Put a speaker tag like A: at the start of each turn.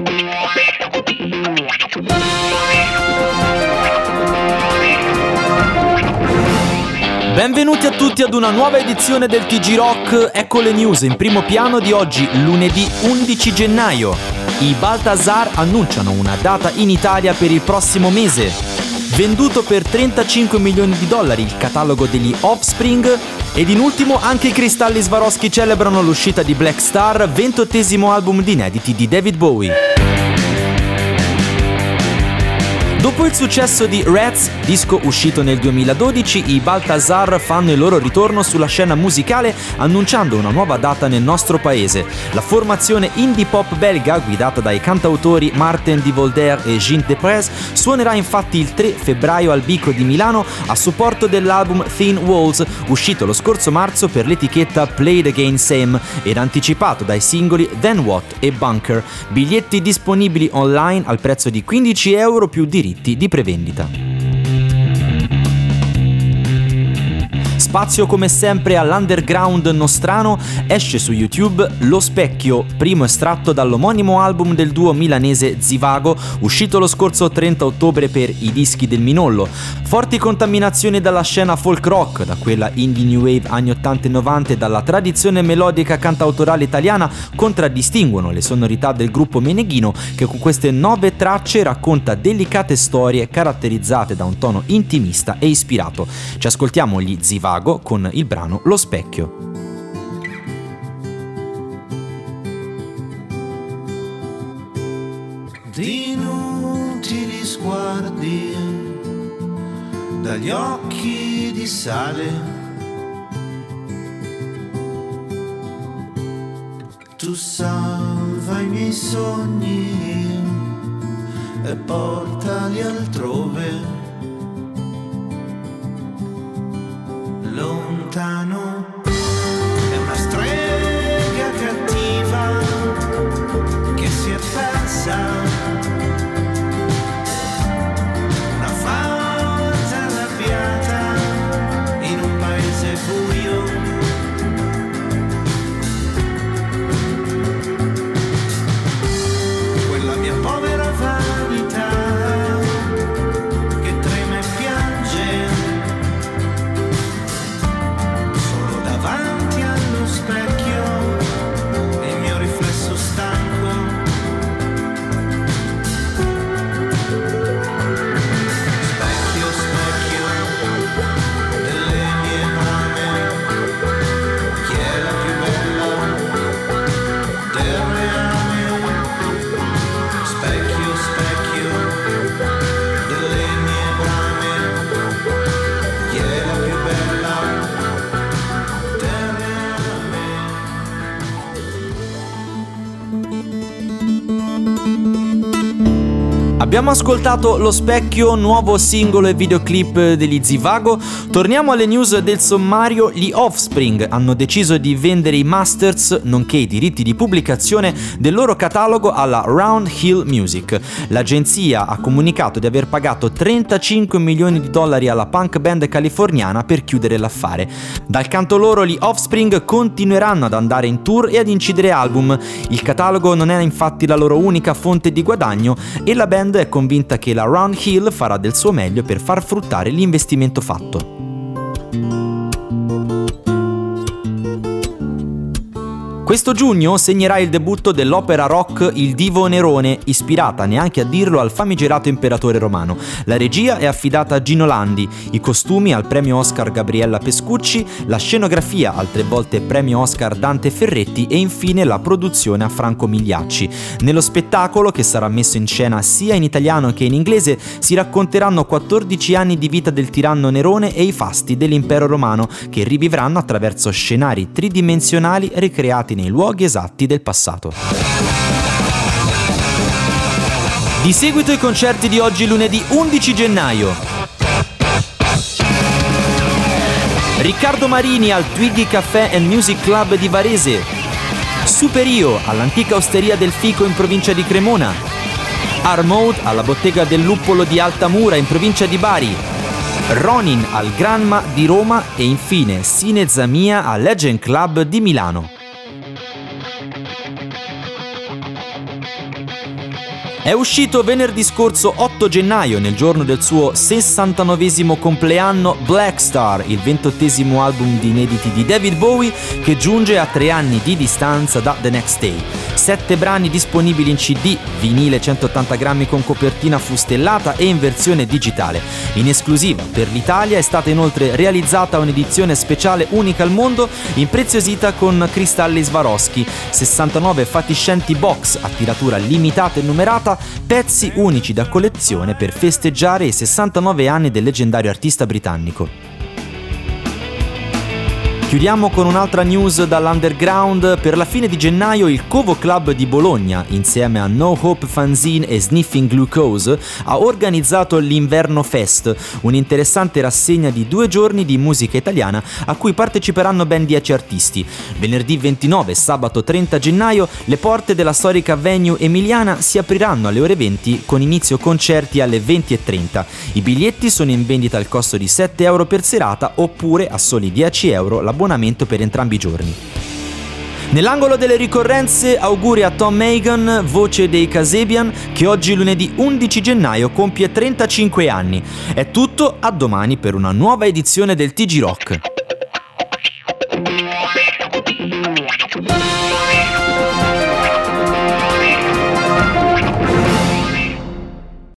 A: Benvenuti a tutti ad una nuova edizione del TG Rock. Ecco le news in primo piano di oggi, lunedì 11 gennaio. I Balthazar annunciano una data in Italia per il prossimo mese. Venduto per $35 milioni il catalogo degli Offspring. Ed in ultimo anche i Cristalli Swarovski celebrano l'uscita di Black Star, 28° album di inediti di David Bowie. Dopo il successo di Rats, disco uscito nel 2012, i Balthazar fanno il loro ritorno sulla scena musicale annunciando una nuova data nel nostro paese. La formazione indie pop belga, guidata dai cantautori Martin Di Volder e Gilles Deprez, suonerà infatti il 3 febbraio al Bico di Milano a supporto dell'album Thin Walls, uscito lo scorso marzo per l'etichetta Play the Game Same ed anticipato dai singoli Then What e Bunker. Biglietti disponibili online al prezzo di €15 più diritti di prevendita. Spazio come sempre all'underground nostrano, esce su YouTube Lo Specchio, primo estratto dall'omonimo album del duo milanese Zivago, uscito lo scorso 30 ottobre per i dischi del Minollo. Forti contaminazioni dalla scena folk rock, da quella indie new wave anni 80 e 90 e dalla tradizione melodica cantautorale italiana contraddistinguono le sonorità del gruppo meneghino, che con queste 9 tracce racconta delicate storie caratterizzate da un tono intimista e ispirato. Ci ascoltiamo gli Zivago con il brano Lo Specchio.
B: Di inutili sguardi dagli occhi di sale, tu salva i miei sogni e portali altrove. Lontano è una strega cattiva che si è persa, una fata arrabbiata in un paese buio. Quella mia povera vanità che trema e piange davanti allo specchio, il mio riflesso stanco. Specchio, specchio delle mie brame, chi è la più bella del reame? Specchio, specchio delle mie brame, chi è la più bella?
A: Abbiamo ascoltato Lo Specchio, nuovo singolo e videoclip degli Zivago. Torniamo alle news del sommario. Gli Offspring hanno deciso di vendere i masters, nonché i diritti di pubblicazione del loro catalogo alla Round Hill Music. L'agenzia ha comunicato di aver pagato $35 milioni alla punk band californiana per chiudere l'affare. Dal canto loro, gli Offspring continueranno ad andare in tour e ad incidere album. Il catalogo non è infatti la loro unica fonte di guadagno e la band è convinta che la Round Hill farà del suo meglio per far fruttare l'investimento fatto. Questo giugno segnerà il debutto dell'opera rock Il Divo Nerone, ispirata, neanche a dirlo, al famigerato imperatore romano. La regia è affidata a Gino Landi, i costumi al premio Oscar Gabriella Pescucci, la scenografia al 3 volte premio Oscar Dante Ferretti e infine la produzione a Franco Migliacci. Nello spettacolo, che sarà messo in scena sia in italiano che in inglese, si racconteranno 14 anni di vita del tiranno Nerone e i fasti dell'impero romano, che rivivranno attraverso scenari tridimensionali ricreati nei luoghi esatti del passato. Di seguito i concerti di oggi, lunedì 11 gennaio. Riccardo Marini al Twiggy Café and Music Club di Varese. Superio all'antica osteria del Fico in provincia di Cremona. Armode alla bottega del Luppolo di Altamura in provincia di Bari. Ronin al Granma di Roma e infine Sine Zamia al Legend Club di Milano. È uscito venerdì scorso 8 gennaio, nel giorno del suo 69esimo compleanno, Black Star, il 28esimo album di inediti di David Bowie che giunge a 3 anni di distanza da The Next Day. 7 brani disponibili in CD, vinile 180 grammi con copertina fustellata e in versione digitale. In esclusiva per l'Italia è stata inoltre realizzata un'edizione speciale unica al mondo, impreziosita con cristalli Swarovski, 69 fatiscenti box a tiratura limitata e numerata, pezzi unici da collezione per festeggiare i 69 anni del leggendario artista britannico. Chiudiamo con un'altra news dall'underground. Per la fine di gennaio il Covo Club di Bologna, insieme a No Hope Fanzine e Sniffing Glucose, ha organizzato l'Inverno Fest, un'interessante rassegna di 2 giorni di musica italiana a cui parteciperanno ben 10 artisti. Venerdì 29 e sabato 30 gennaio le porte della storica venue emiliana si apriranno alle ore 20 con inizio concerti alle 20:30. I biglietti sono in vendita al costo di €7 per serata oppure a soli €10 l'abbonamento per entrambi i giorni. Nell'angolo delle ricorrenze, auguri a Tom Hagen, voce dei Kasabian, che oggi lunedì 11 gennaio compie 35 anni. È tutto, a domani per una nuova edizione del TG Rock.